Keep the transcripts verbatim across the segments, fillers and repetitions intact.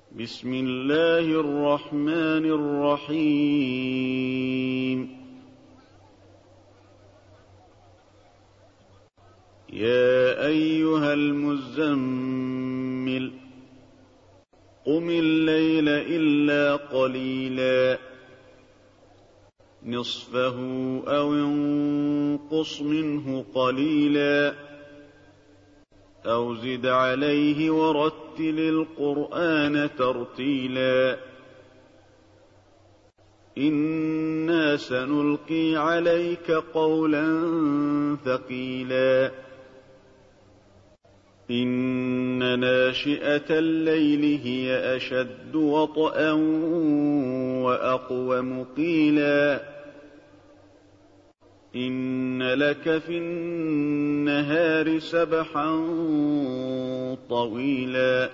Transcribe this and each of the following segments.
بسم الله الرحمن الرحيم. يا أيها المزمل قم الليل إلا قليلا نصفه أو انقص منه قليلا أو زد عليه ورتل القرآن ترتيلا إنا سنلقي عليك قولا ثقيلا إن ناشئة الليل هي أشد وطئا وأقوم قيلا إن لك في النهار سبحا طويلا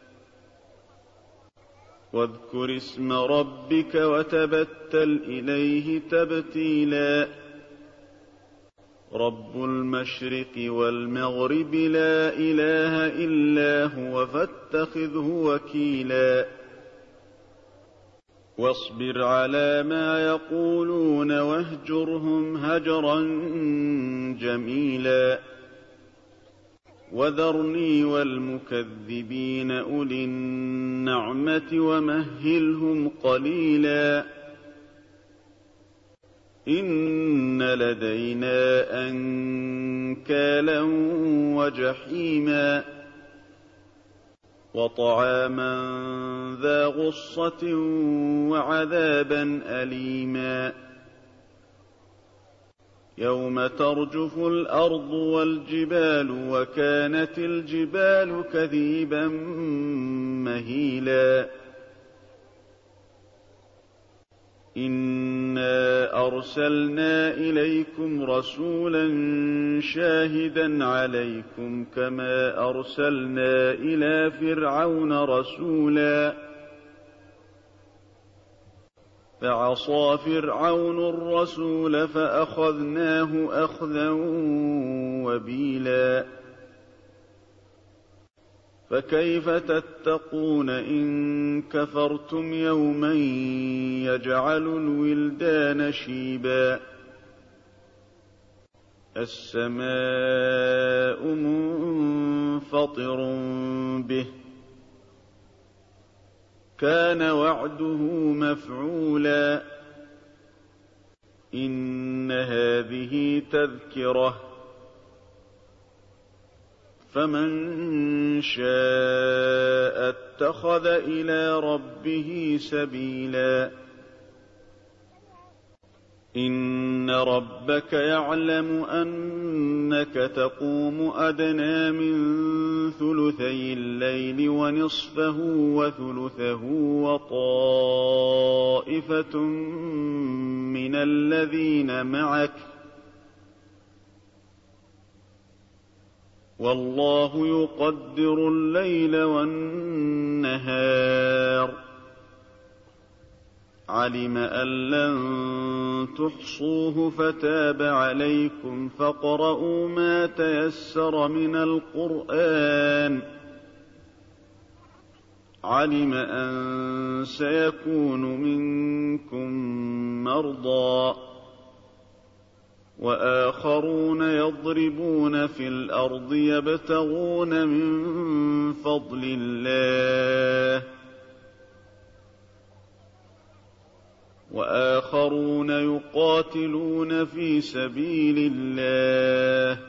واذكر اسم ربك وتبتل إليه تبتيلا رب المشرق والمغرب لا إله إلا هو فاتخذه وكيلا واصبر على ما يقولون واهجرهم هجرا جميلا وذرني والمكذبين أولي النعمة ومهلهم قليلا إن لدينا أنكالا وجحيما وطعاما ذا غصة وعذابا أليما يوم ترجف الأرض والجبال وكانت الجبال كثيبا مهيلا إنا أرسلنا إليكم رسولا شاهدا عليكم كما أرسلنا إلى فرعون رسولا فعصى فرعون الرسول فأخذناه أخذا وبيلا فكيف تتقون إن كفرتم يوما يجعل الولدان شيبا السماء منفطر به كان وعده مفعولا إن هذه تذكرة فمن شاء اتخذ إلى ربه سبيلا إن ربك يعلم أنك تقوم أدنى من ثلثي الليل ونصفه وثلثه وطائفة من الذين معك والله يقدر الليل والنهار علم أن لن تحصوه فتاب عليكم فاقرؤوا ما تيسر من القرآن علم أن سيكون منكم مرضى وآخرون يضربون في الأرض يبتغون من فضل الله وآخرون يقاتلون في سبيل الله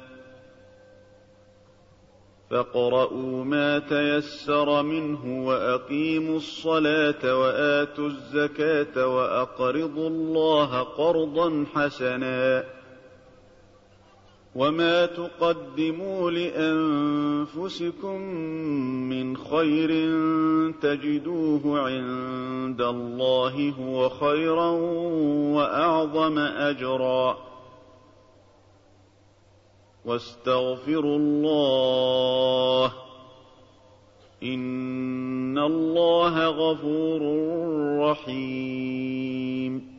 فاقرؤوا ما تيسر منه وأقيموا الصلاة وآتوا الزكاة وأقرضوا الله قرضا حسنا وما تقدموا لأنفسكم من خير تجدوه عند الله هو خيرا وأعظم أجرا واستغفروا الله إن الله غفور رحيم